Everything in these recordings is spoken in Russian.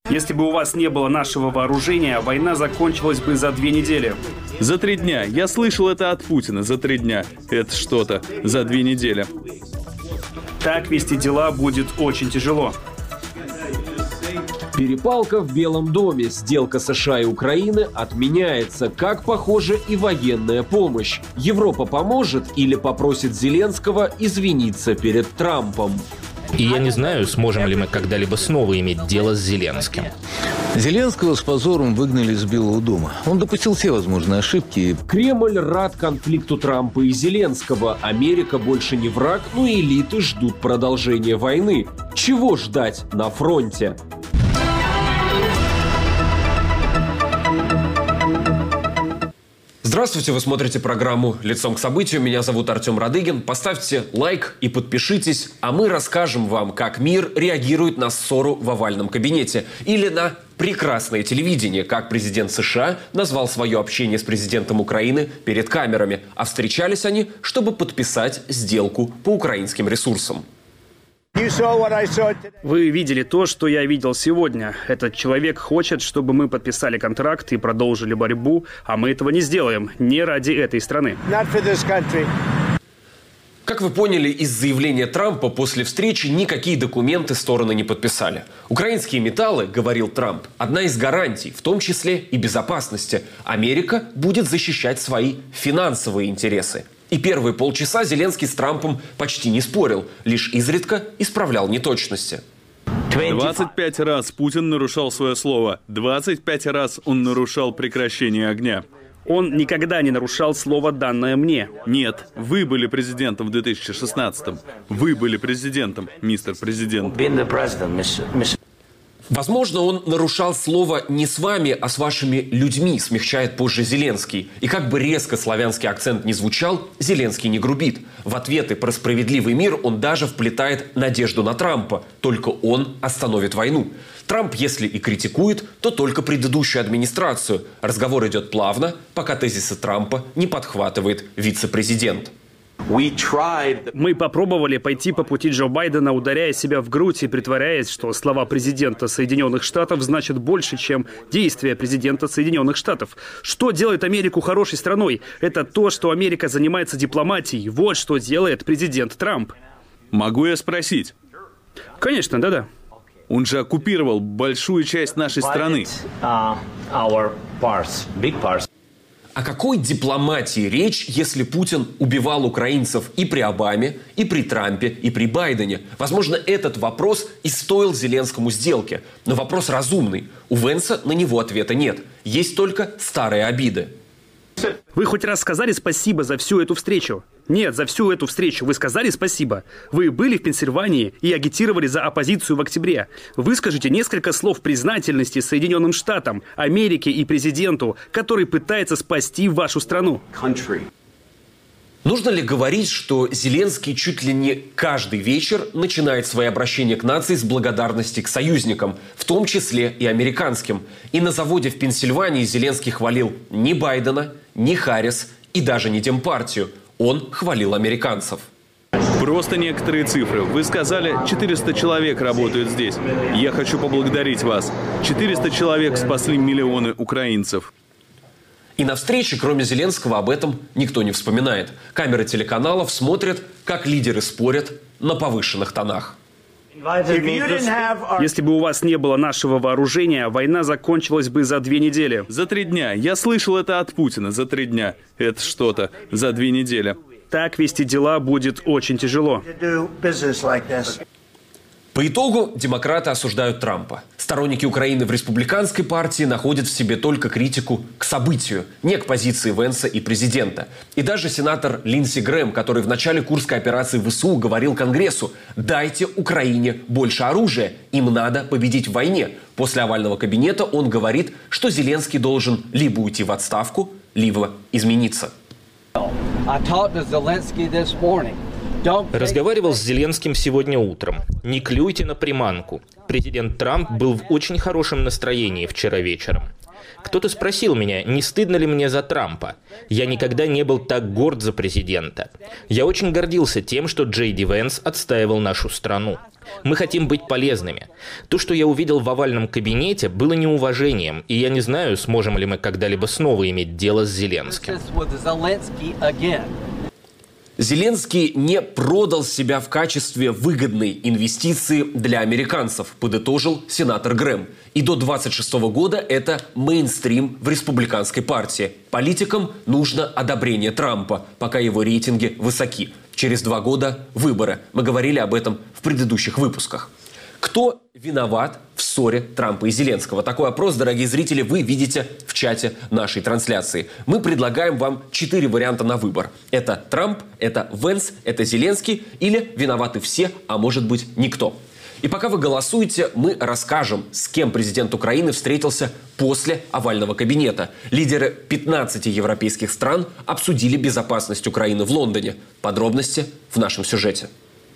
Если бы у вас не было нашего вооружения, война закончилась бы за 2 недели. За 3 дня. Я слышал это от Путина. За 3 дня. Это что-то. За 2 недели. Так вести дела будет очень тяжело. Перепалка в Белом доме. Сделка США и Украины отменяется. Как, похоже, и военная помощь. Европа поможет или попросит Зеленского извиниться перед Трампом? И я не знаю, сможем ли мы когда-либо снова иметь дело с Зеленским. Зеленского с позором выгнали из Белого дома. Он допустил все возможные ошибки. Кремль рад конфликту Трампа и Зеленского. Америка больше не враг, но элиты ждут продолжения войны. Чего ждать на фронте? Здравствуйте, вы смотрите программу «Лицом к событию». Меня зовут Артем Радыгин. Поставьте лайк и подпишитесь, а мы расскажем вам, как мир реагирует на ссору в овальном кабинете или на прекрасное телевидение, как президент США назвал свое общение с президентом Украины перед камерами, а встречались они, чтобы подписать сделку по украинским ресурсам. Вы видели то, что я видел сегодня. Этот человек хочет, чтобы мы подписали контракт и продолжили борьбу, а мы этого не сделаем. Не ради этой страны. Как вы поняли из заявления Трампа, после встречи никакие документы стороны не подписали. Украинские металлы, говорил Трамп, одна из гарантий, в том числе и безопасности. Америка будет защищать свои финансовые интересы. И первые полчаса Зеленский с Трампом почти не спорил, лишь изредка исправлял неточности. 25 раз Путин нарушал свое слово. 25 раз он нарушал прекращение огня. Он никогда не нарушал слово, данное мне. Нет, вы были президентом в 2016-м. Вы были президентом, мистер президент. Возможно, он нарушал слово не с вами, а с вашими людьми, смягчает позже Зеленский. И как бы резко славянский акцент не звучал, Зеленский не грубит. В ответы про справедливый мир он даже вплетает надежду на Трампа. Только он остановит войну. Трамп, если и критикует, то только предыдущую администрацию. Разговор идет плавно, пока тезисы Трампа не подхватывает вице-президент. Мы попробовали пойти по пути Джо Байдена, ударяя себя в грудь и притворяясь, что слова президента Соединенных Штатов значат больше, чем действия президента Соединенных Штатов. Что делает Америку хорошей страной? Это то, что Америка занимается дипломатией. Вот что делает президент Трамп. Могу я спросить? Конечно, да-да. Он же оккупировал большую часть нашей страны. О какой дипломатии речь, если Путин убивал украинцев и при Обаме, и при Трампе, и при Байдене? Возможно, этот вопрос и стоил Зеленскому сделки. Но вопрос разумный. У Венса на него ответа нет. Есть только старые обиды. Вы хоть раз сказали спасибо за всю эту встречу? Нет, за всю эту встречу вы сказали спасибо. Вы были в Пенсильвании и агитировали за оппозицию в октябре. Выскажите несколько слов признательности Соединенным Штатам, Америке и президенту, который пытается спасти вашу страну. Нужно ли говорить, что Зеленский чуть ли не каждый вечер начинает свои обращения к нации с благодарности к союзникам, в том числе и американским? И на заводе в Пенсильвании Зеленский хвалил ни Байдена, ни Харрис и даже не Демпартию. Он хвалил американцев. Просто некоторые цифры. Вы сказали, 400 человек работают здесь. Я хочу поблагодарить вас. 400 человек спасли миллионы украинцев. И на встрече, кроме Зеленского, об этом никто не вспоминает. Камеры телеканалов смотрят, как лидеры спорят на повышенных тонах. Если бы у вас не было нашего вооружения, война закончилась бы за 2 недели. За 3 дня. Я слышал это от Путина. За 3 дня. Это что-то. За 2 недели. Так вести дела будет очень тяжело. По итогу демократы осуждают Трампа. Сторонники Украины в республиканской партии находят в себе только критику к событию, не к позиции Венса и президента. И даже сенатор Линдси Грэм, который в начале Курской операции ВСУ говорил Конгрессу: «Дайте Украине больше оружия, им надо победить в войне». После овального кабинета он говорит, что Зеленский должен либо уйти в отставку, либо измениться. Разговаривал с Зеленским сегодня утром. Не клюйте на приманку. Президент Трамп был в очень хорошем настроении вчера вечером. Кто-то спросил меня, не стыдно ли мне за Трампа. Я никогда не был так горд за президента. Я очень гордился тем, что Джей Ди Венс отстаивал нашу страну. Мы хотим быть полезными. То, что я увидел в овальном кабинете, было неуважением, и я не знаю, сможем ли мы когда-либо снова иметь дело с Зеленским. Зеленский не продал себя в качестве выгодной инвестиции для американцев, подытожил сенатор Грэм. И до 26 года это мейнстрим в республиканской партии. Политикам нужно одобрение Трампа, пока его рейтинги высоки. Через 2 года выборы. Мы говорили об этом в предыдущих выпусках. Кто виноват в ссоре Трампа и Зеленского? Такой опрос, дорогие зрители, вы видите в чате нашей трансляции. Мы предлагаем вам 4 варианта на выбор. Это Трамп, это Венс, это Зеленский или виноваты все, а может быть никто. И пока вы голосуете, мы расскажем, с кем президент Украины встретился после овального кабинета. Лидеры 15 европейских стран обсудили безопасность Украины в Лондоне. Подробности в нашем сюжете.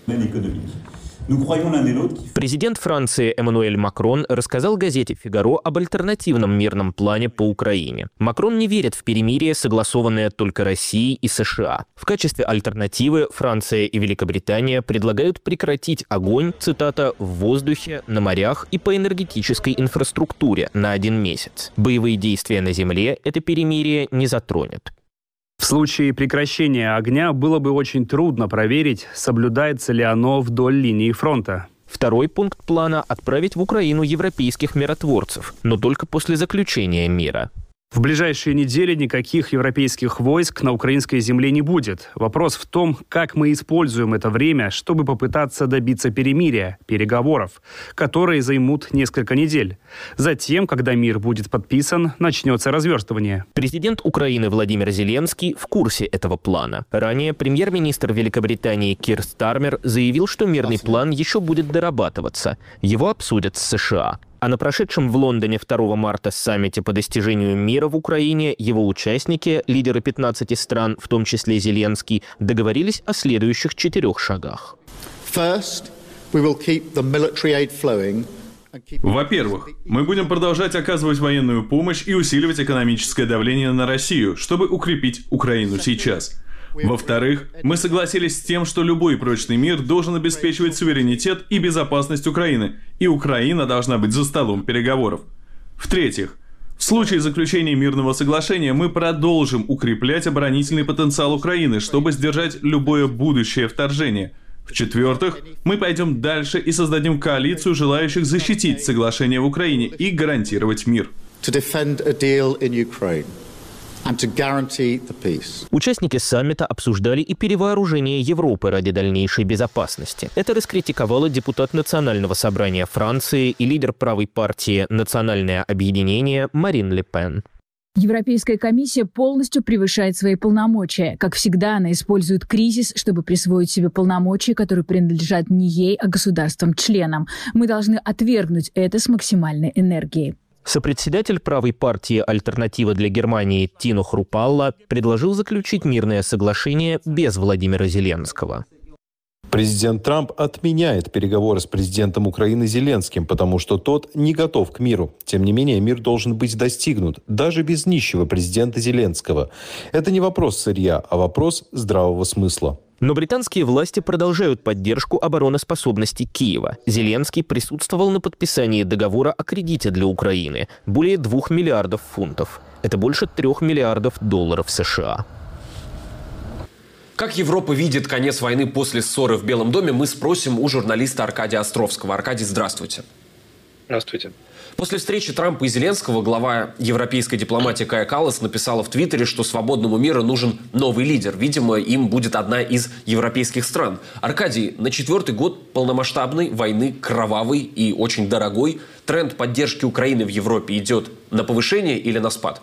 Президент Франции Эммануэль Макрон рассказал газете «Фигаро» об альтернативном мирном плане по Украине. Макрон не верит в перемирие, согласованное только Россией и США. В качестве альтернативы Франция и Великобритания предлагают прекратить огонь, цитата, «в воздухе, на морях и по энергетической инфраструктуре на 1 месяц. Боевые действия на земле это перемирие не затронет». В случае прекращения огня было бы очень трудно проверить, соблюдается ли оно вдоль линии фронта. Второй пункт плана – отправить в Украину европейских миротворцев, но только после заключения мира. В ближайшие недели никаких европейских войск на украинской земле не будет. Вопрос в том, как мы используем это время, чтобы попытаться добиться перемирия, переговоров, которые займут несколько недель. Затем, когда мир будет подписан, начнется разверстывание. Президент Украины Владимир Зеленский в курсе этого плана. Ранее премьер-министр Великобритании Кир Стармер заявил, что мирный план еще будет дорабатываться. Его обсудят с США. А на прошедшем в Лондоне 2 марта саммите по достижению мира в Украине его участники, лидеры 15 стран, в том числе Зеленский, договорились о следующих 4 шагах. Во-первых, мы будем продолжать оказывать военную помощь и усиливать экономическое давление на Россию, чтобы укрепить Украину сейчас. Во-вторых, мы согласились с тем, что любой прочный мир должен обеспечивать суверенитет и безопасность Украины, и Украина должна быть за столом переговоров. В-третьих, в случае заключения мирного соглашения мы продолжим укреплять оборонительный потенциал Украины, чтобы сдержать любое будущее вторжение. В-четвертых, мы пойдем дальше и создадим коалицию желающих защитить соглашение в Украине и гарантировать мир. Участники саммита обсуждали и перевооружение Европы ради дальнейшей безопасности. Это раскритиковала депутат Национального собрания Франции и лидер правой партии «Национальное объединение» Марин Ле Пен. Европейская комиссия полностью превышает свои полномочия. Как всегда, она использует кризис, чтобы присвоить себе полномочия, которые принадлежат не ей, а государствам-членам. Мы должны отвергнуть это с максимальной энергией. Сопредседатель правой партии «Альтернатива для Германии» Тино Хрупалла предложил заключить мирное соглашение без Владимира Зеленского. Президент Трамп отменяет переговоры с президентом Украины Зеленским, потому что тот не готов к миру. Тем не менее, мир должен быть достигнут, даже без нищего президента Зеленского. Это не вопрос сырья, а вопрос здравого смысла. Но британские власти продолжают поддержку обороноспособности Киева. Зеленский присутствовал на подписании договора о кредите для Украины – более 2 миллиардов фунтов. Это больше 3 миллиардов долларов США. Как Европа видит конец войны после ссоры в Белом доме, мы спросим у журналиста Аркадия Островского. Аркадий, здравствуйте. Здравствуйте. После встречи Трампа и Зеленского глава европейской дипломатии Кая Каллас написала в Твиттере, что свободному миру нужен новый лидер. Видимо, им будет одна из европейских стран. Аркадий, на 4-й год полномасштабной войны, кровавой и очень дорогой, тренд поддержки Украины в Европе идет на повышение или на спад?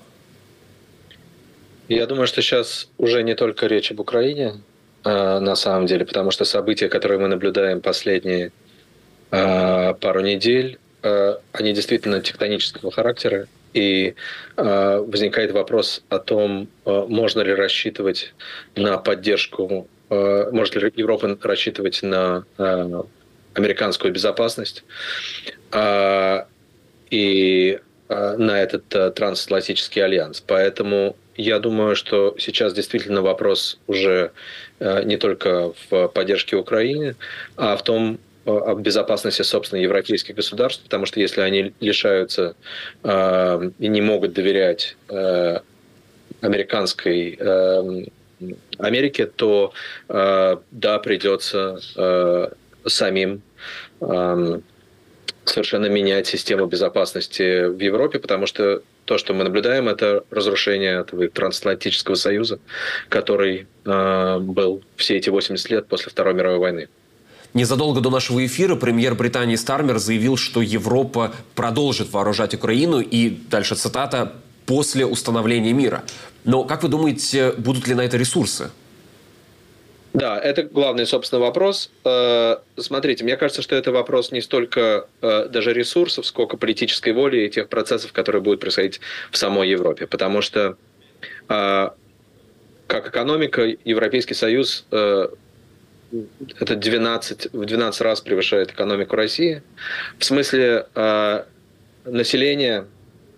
Я думаю, что сейчас уже не только речь об Украине, на самом деле, потому что события, которые мы наблюдаем последние пару недель, они действительно тектонического характера, и возникает вопрос о том, можно ли рассчитывать на поддержку, может ли Европа рассчитывать на американскую безопасность. И на этот трансатлантический альянс. Поэтому я думаю, что сейчас действительно вопрос уже не только в поддержке Украины, а в том, о безопасности, собственно, европейских государств, потому что если они лишаются и не могут доверять Америке, то да, придется самим совершенно менять систему безопасности в Европе, потому что то, что мы наблюдаем, это разрушение этого трансатлантического союза, который был все эти 80 лет после Второй мировой войны. Незадолго до нашего эфира премьер Британии Стармер заявил, что Европа продолжит вооружать Украину и, дальше цитата, «после установления мира». Но, как вы думаете, будут ли на это ресурсы? Да, это главный, собственно, вопрос. Смотрите, мне кажется, что это вопрос не столько даже ресурсов, сколько политической воли и тех процессов, которые будут происходить в самой Европе. Потому что, как экономика, Европейский Союз это в 12 раз превышает экономику России. В смысле населения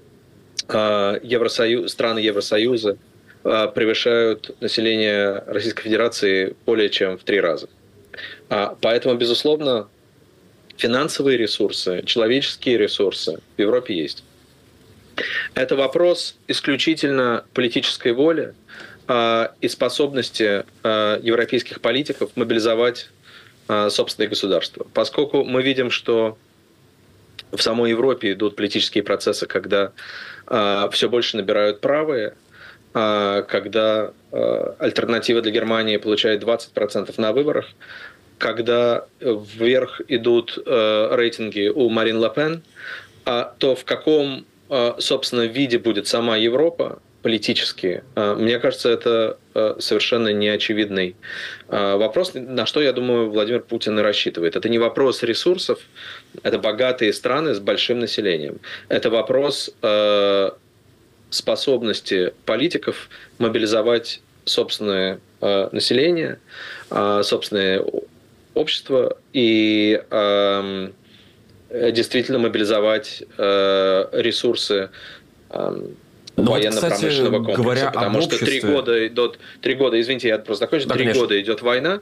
страны Евросоюза превышают население Российской Федерации более чем в 3 раза. Поэтому, безусловно, финансовые ресурсы, человеческие ресурсы в Европе есть. Это вопрос исключительно политической воли и способности европейских политиков мобилизовать собственные государства. Поскольку мы видим, что в самой Европе идут политические процессы, когда все больше набирают правые, когда альтернатива для Германии получает 20% на выборах, когда вверх идут рейтинги у Марин Ле Пен, то в каком, собственно, виде будет сама Европа политически, мне кажется, это совершенно неочевидный вопрос, на что, я думаю, Владимир Путин и рассчитывает. Это не вопрос ресурсов, это богатые страны с большим населением. Это вопрос способности политиков мобилизовать собственное население, собственное общество и действительно мобилизовать ресурсы военно-промышленного комплекса. Потому что 3 года, извините, я просто закончу, 3 года идет война,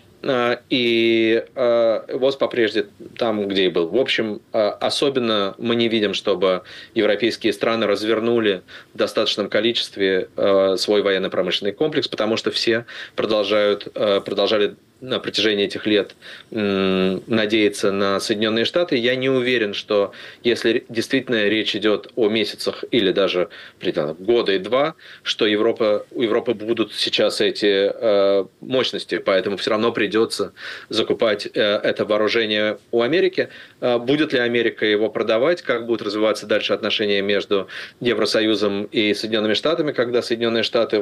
и ВОЗ по-прежнему там, где и был. В общем, особенно мы не видим, чтобы европейские страны развернули в достаточном количестве свой военно-промышленный комплекс, потому что все продолжали на протяжении этих лет надеяться на Соединенные Штаты. Я не уверен, что если действительно речь идет о месяцах или даже года и 2, что у Европы будут сейчас эти мощности, поэтому все равно придется закупать это вооружение у Америки. Будет ли Америка его продавать, как будут развиваться дальше отношения между Евросоюзом и Соединенными Штатами, когда Соединенные Штаты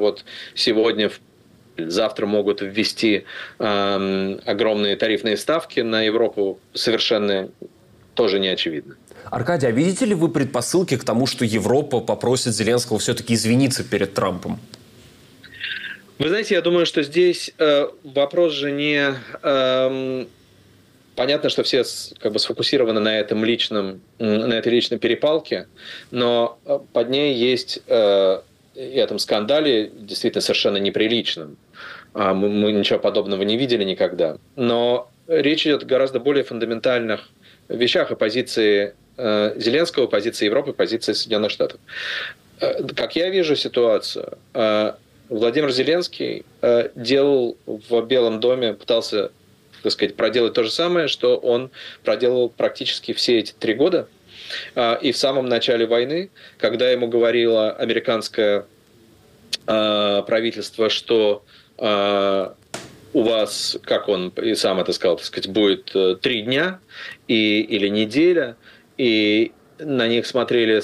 завтра могут ввести огромные тарифные ставки на Европу, совершенно тоже не очевидно. Аркадий, а видите ли вы предпосылки к тому, что Европа попросит Зеленского все-таки извиниться перед Трампом? Вы знаете, я думаю, что здесь вопрос же не... Понятно, что все сфокусированы на этой личной перепалке, но под ней есть... и этом скандале действительно совершенно неприличном. Мы ничего подобного не видели никогда. Но речь идет о гораздо более фундаментальных вещах, о позиции Зеленского, позиции Европы, позиции Соединенных Штатов. Как я вижу ситуацию, Владимир Зеленский делал в Белом доме, пытался, проделать то же самое, что он проделал практически все эти 3 года. И в самом начале войны, когда ему говорило американское правительство, что у вас, как он и сам это сказал, будет 3 дня или неделя, и на них смотрели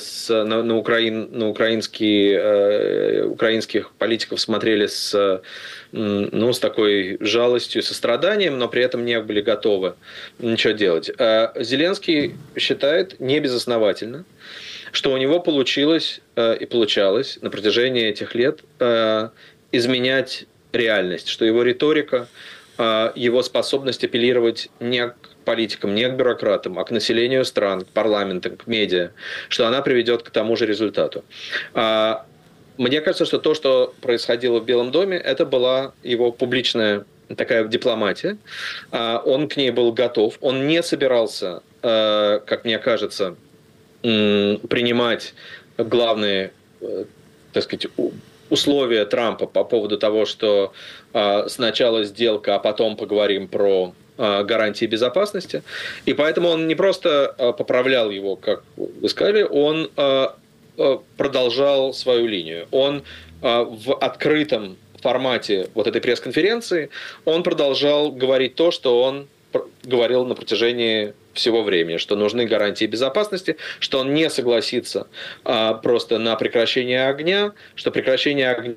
украинских политиков смотрели с такой жалостью, состраданием, но при этом не были готовы ничего делать. Зеленский считает небезосновательно, что у него получилось и получалось на протяжении этих лет изменять реальность, что его риторика, его способность апеллировать не к политикам, не к бюрократам, а к населению стран, к парламентам, к медиа, что она приведет к тому же результату. Мне кажется, что то, что происходило в Белом доме, это была его публичная такая дипломатия. Он к ней был готов. Он не собирался, как мне кажется, принимать главные, так сказать, условия Трампа по поводу того, что сначала сделка, а потом поговорим про гарантии безопасности. И поэтому он не просто поправлял его, как вы сказали, он продолжал свою линию. Он в открытом формате вот этой пресс-конференции, он продолжал говорить то, что он говорил на протяжении всего времени, что нужны гарантии безопасности, что он не согласится просто на прекращение огня, что прекращение огня...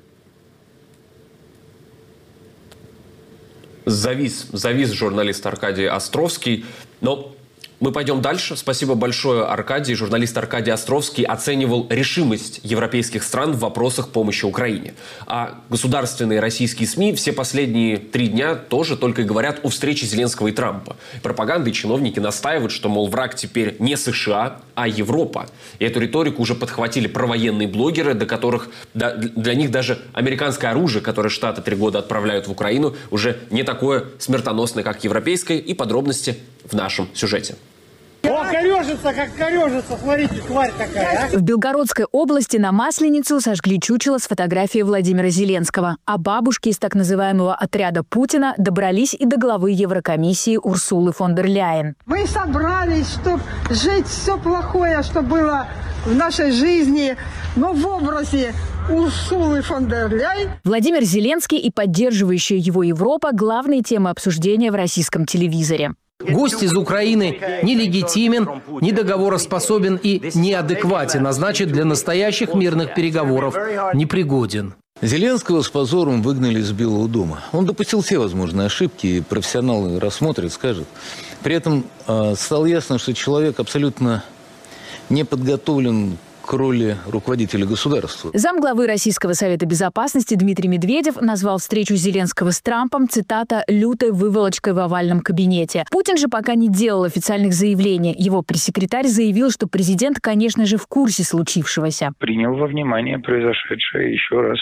Завис журналист Аркадий Островский, но... Мы пойдем дальше. Спасибо большое, Аркадий. Журналист Аркадий Островский оценивал решимость европейских стран в вопросах помощи Украине. А государственные российские СМИ все последние 3 дня тоже только и говорят о встрече Зеленского и Трампа. Пропаганда и чиновники настаивают, что, мол, враг теперь не США, а Европа. И эту риторику уже подхватили провоенные блогеры, до которых для них даже американское оружие, которое Штаты 3 года отправляют в Украину, уже не такое смертоносное, как европейское. И подробности в нашем сюжете. О, корежится, как корежится, смотрите, тварь такая, а? В Белгородской области на Масленицу сожгли чучело с фотографией Владимира Зеленского. А бабушки из так называемого отряда Путина добрались и до главы Еврокомиссии Урсулы фон дер Ляйен. Мы собрались, чтобы жить все плохое, что было в нашей жизни, но в образе Урсулы фон дер Ляйен. Владимир Зеленский и поддерживающая его Европа – главные темы обсуждения в российском телевизоре. Гость из Украины нелегитимен, недоговороспособен и неадекватен, а значит, для настоящих мирных переговоров непригоден. Зеленского с позором выгнали из Белого дома. Он допустил все возможные ошибки, и профессионалы рассмотрят, скажут. При этом стало ясно, что человек абсолютно не подготовлен к роли руководителя государства. Замглавы Российского совета безопасности Дмитрий Медведев назвал встречу Зеленского с Трампом, цитата, «лютой выволочкой в овальном кабинете». Путин же пока не делал официальных заявлений. Его пресс-секретарь заявил, что президент, конечно же, в курсе случившегося. Принял во внимание произошедшее еще раз.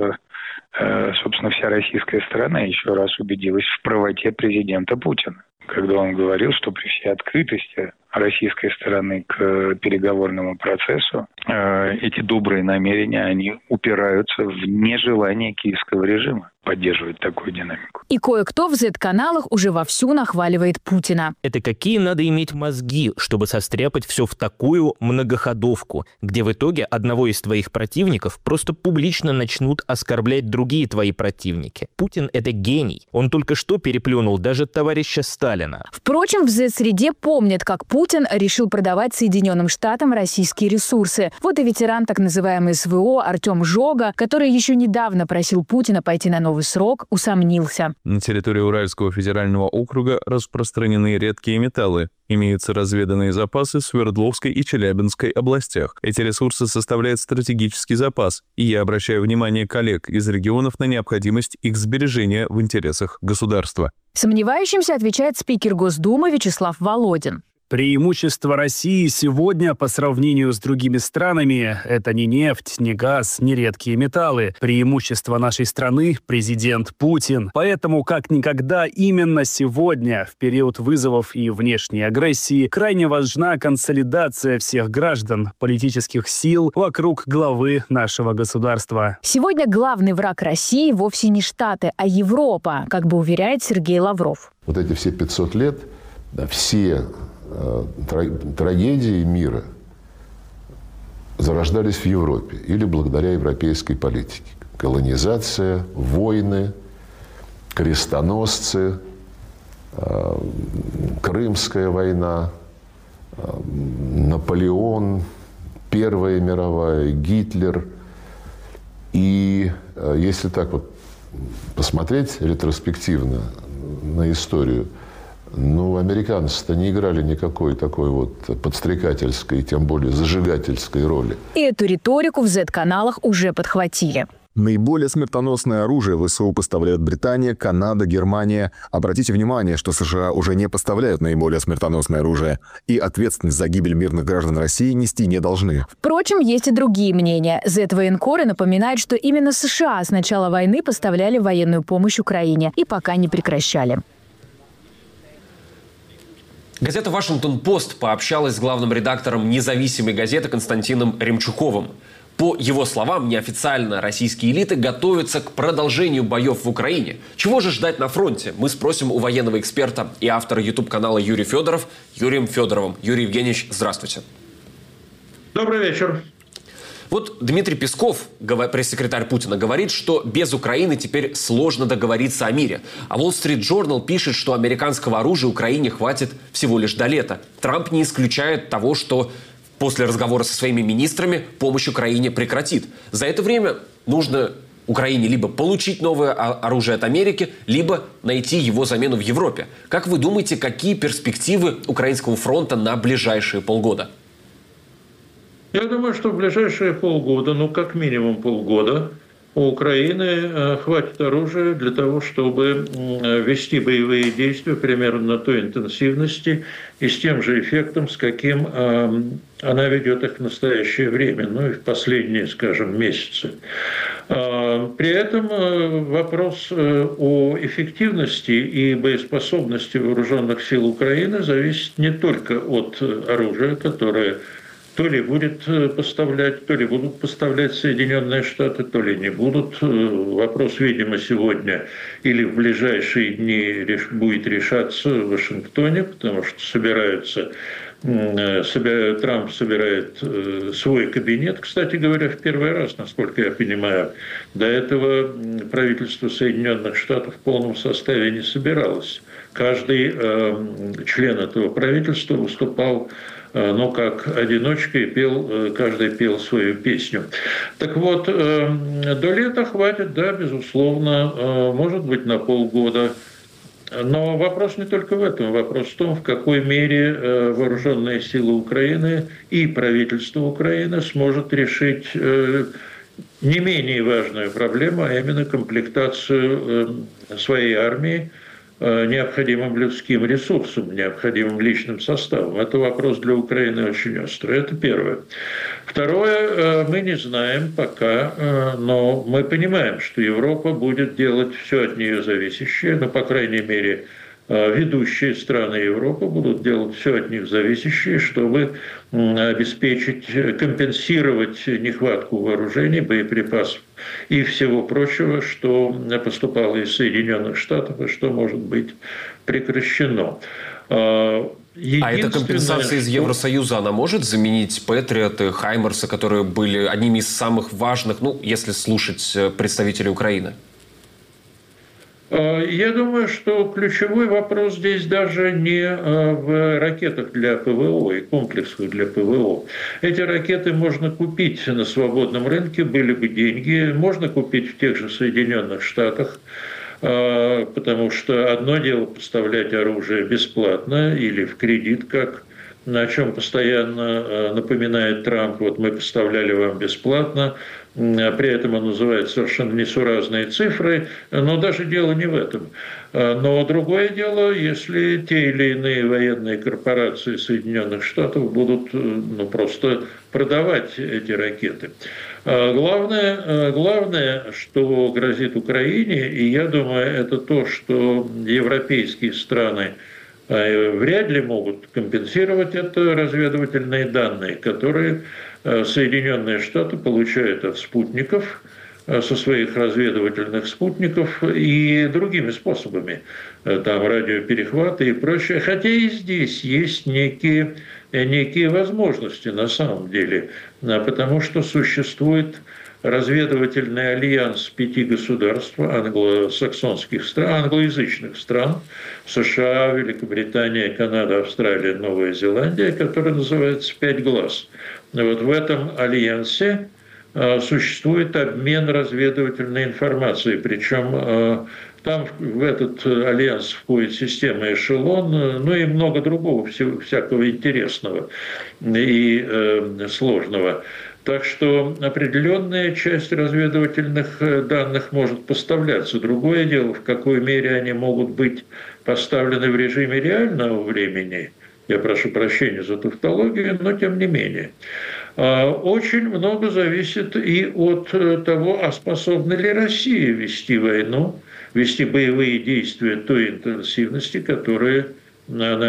Собственно, вся российская сторона еще раз убедилась в правоте президента Путина, когда он говорил, что при всей открытости российской стороны к переговорному процессу эти добрые намерения, они упираются в нежелание киевского режима поддерживать такую динамику. И кое-кто в Z-каналах уже вовсю нахваливает Путина. Это какие надо иметь мозги, чтобы состряпать все в такую многоходовку, где в итоге одного из твоих противников просто публично начнут оскорблять другие твои противники. Путин – это гений. Он только что переплюнул даже товарища Сталина. Впрочем, в Z-среде помнят, как Путин решил продавать Соединенным Штатам российские ресурсы. Вот и ветеран так называемой СВО Артем Жога, который еще недавно просил Путина пойти на новый срок, усомнился. На территории Уральского федерального округа распространены редкие металлы. Имеются разведанные запасы в Свердловской и Челябинской областях. Эти ресурсы составляют стратегический запас, и я обращаю внимание коллег из регионов на необходимость их сбережения в интересах государства. Сомневающимся отвечает спикер Госдумы Вячеслав Володин. Преимущество России сегодня по сравнению с другими странами – это не нефть, не газ, не редкие металлы. Преимущество нашей страны – президент Путин. Поэтому, как никогда, именно сегодня, в период вызовов и внешней агрессии, крайне важна консолидация всех граждан, политических сил вокруг главы нашего государства. Сегодня главный враг России вовсе не Штаты, а Европа, как бы уверяет Сергей Лавров. Вот эти все 500 лет, да, все трагедии мира зарождались в Европе или благодаря европейской политике. Колонизация, войны, крестоносцы, Крымская война, Наполеон, Первая мировая, Гитлер. И если так вот посмотреть ретроспективно на историю, американцы-то не играли никакой такой вот подстрекательской, тем более зажигательской роли. И эту риторику в Z-каналах уже подхватили. Наиболее смертоносное оружие ВСУ поставляют Британия, Канада, Германия. Обратите внимание, что США уже не поставляют наиболее смертоносное оружие, и ответственность за гибель мирных граждан России нести не должны. Впрочем, есть и другие мнения. Z-военкоры напоминают, что именно США с начала войны поставляли военную помощь Украине и пока не прекращали. Газета «Вашингтон-Пост» пообщалась с главным редактором независимой газеты Константином Ремчуковым. По его словам, неофициально российские элиты готовятся к продолжению боев в Украине. Чего же ждать на фронте? Мы спросим у военного эксперта и автора YouTube-канала Юрий Федоров Юрием Федоровым. Юрий Евгеньевич, здравствуйте. Добрый вечер. Вот Дмитрий Песков, пресс-секретарь Путина, говорит, что без Украины теперь сложно договориться о мире. А Wall Street Journal пишет, что американского оружия Украине хватит всего лишь до лета. Трамп не исключает того, что после разговора со своими министрами помощь Украине прекратит. За это время нужно Украине либо получить новое оружие от Америки, либо найти его замену в Европе. Как вы думаете, какие перспективы украинского фронта на ближайшие полгода? Я думаю, что в ближайшие полгода, как минимум полгода, у Украины хватит оружия для того, чтобы вести боевые действия примерно на той интенсивности и с тем же эффектом, с каким она ведет их в настоящее время, и в последние, скажем, месяцы. При этом вопрос о эффективности и боеспособности вооруженных сил Украины зависит не только от оружия, которое то ли будет поставлять, то ли будут поставлять Соединенные Штаты, то ли не будут. Вопрос, видимо, сегодня или в ближайшие дни будет решаться в Вашингтоне, потому что Трамп собирает свой кабинет. Кстати говоря, в первый раз, насколько я понимаю, до этого правительство Соединенных Штатов в полном составе не собиралось. Каждый член этого правительства выступал как одиночка, и каждый пел свою песню. Так вот, до лета хватит, да, безусловно, может быть, на полгода. Но вопрос не только в этом. Вопрос в том, в какой мере вооруженные силы Украины и правительство Украины сможет решить не менее важную проблему, а именно комплектацию своей армии необходимым людским ресурсом, необходимым личным составом. Это вопрос для Украины очень острый. Это первое. Второе, мы не знаем пока, но мы понимаем, что Европа будет делать все от нее зависящее, по крайней мере, ведущие страны Европы будут делать все от них зависящее, чтобы обеспечить, компенсировать нехватку вооружений, боеприпасов и всего прочего, что поступало из Соединенных Штатов и что может быть прекращено. А эта компенсация из Евросоюза, она может заменить Патриоты, Хаймерсы, которые были одними из самых важных, если слушать представителей Украины? Я думаю, что ключевой вопрос здесь даже не в ракетах для ПВО и комплексах для ПВО. Эти ракеты можно купить на свободном рынке, были бы деньги, можно купить в тех же Соединенных Штатах, потому что одно дело поставлять оружие бесплатно или в кредит, о чем постоянно напоминает Трамп, мы поставляли вам бесплатно, при этом он называет совершенно несуразные цифры, но даже дело не в этом. Но другое дело, если те или иные военные корпорации Соединенных Штатов будут просто продавать эти ракеты. Главное, что грозит Украине, и я думаю, это то, что европейские страны вряд ли могут компенсировать, это разведывательные данные, которые Соединенные Штаты получают от спутников, со своих разведывательных спутников и другими способами, радиоперехваты и прочее. Хотя и здесь есть некие возможности на самом деле, потому что существует разведывательный альянс 5 государств англосаксонских стран, англоязычных стран, США, Великобритания, Канада, Австралия, Новая Зеландия, который называется «5 глаз». В этом альянсе существует обмен разведывательной информацией, причем там в этот альянс входит система «Эшелон», и много другого всякого интересного и сложного. Так что определенная часть разведывательных данных может поставляться. Другое дело, в какой мере они могут быть поставлены в режиме реального времени. Я прошу прощения за тавтологию, но тем не менее. Очень много зависит и от того, а способна ли Россия вести войну, вести боевые действия той интенсивности, которую она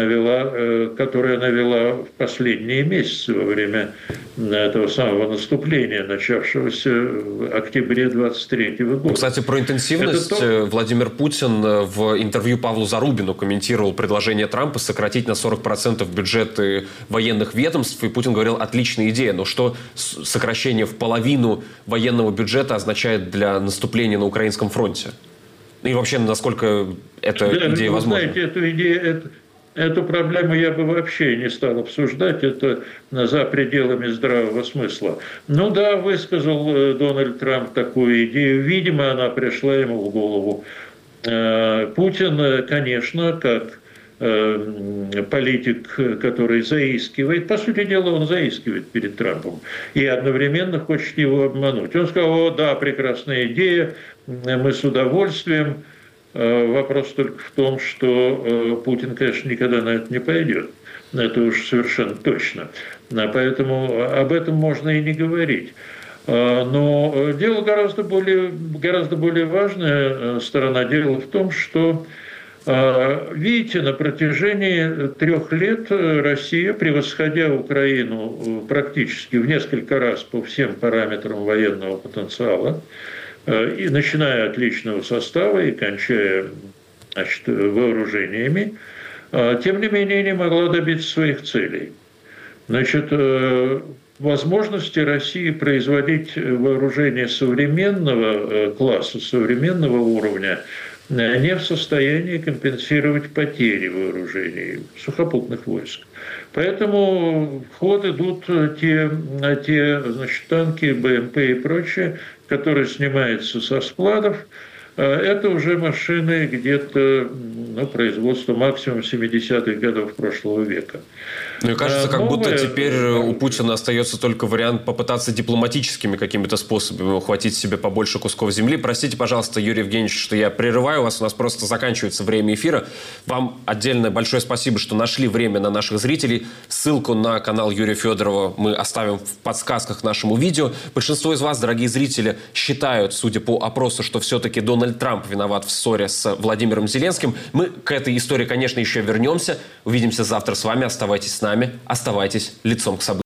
вела в последние месяцы во время этого самого наступления, начавшегося в октябре 23 года. Кстати, про интенсивность Владимир Путин в интервью Павлу Зарубину комментировал предложение Трампа сократить на 40% бюджеты военных ведомств, и Путин говорил, отличная идея, но что сокращение в половину военного бюджета означает для наступления на украинском фронте? И вообще, насколько эта идея возможна? Знаете, эту проблему я бы вообще не стал обсуждать, это за пределами здравого смысла. Ну да, высказал Дональд Трамп такую идею, видимо, она пришла ему в голову. Путин, конечно, как политик, который заискивает, по сути дела, он заискивает перед Трампом и одновременно хочет его обмануть. Он сказал, о, да, прекрасная идея, мы с удовольствием. Вопрос только в том, что Путин, конечно, никогда на это не пойдет. Это уж совершенно точно. Поэтому об этом можно и не говорить. Но дело гораздо более важная сторона дела в том, что, видите, на протяжении 3 лет Россия, превосходя Украину практически в несколько раз по всем параметрам военного потенциала, и начиная от личного состава и кончая, значит, вооружениями, тем не менее не могла добиться своих целей. Значит, возможности России производить вооружение современного класса, современного уровня не в состоянии компенсировать потери вооружений сухопутных войск. Поэтому в ход идут те значит, танки, БМП и прочее, которые снимаются со складов. Это уже машины где-то производства максимум 70-х годов прошлого века. Мне кажется, как будто теперь у Путина остается только вариант попытаться дипломатическими какими-то способами ухватить себе побольше кусков земли. Простите, пожалуйста, Юрий Евгеньевич, что я прерываю вас, у нас просто заканчивается время эфира. Вам отдельное большое спасибо, что нашли время на наших зрителей. Ссылку на канал Юрия Федорова мы оставим в подсказках к нашему видео. Большинство из вас, дорогие зрители, считают, судя по опросу, что все-таки Дональд Трамп виноват в ссоре с Владимиром Зеленским. Мы к этой истории, конечно, еще вернемся. Увидимся завтра с вами. Оставайтесь с нами. Оставайтесь лицом к событиям.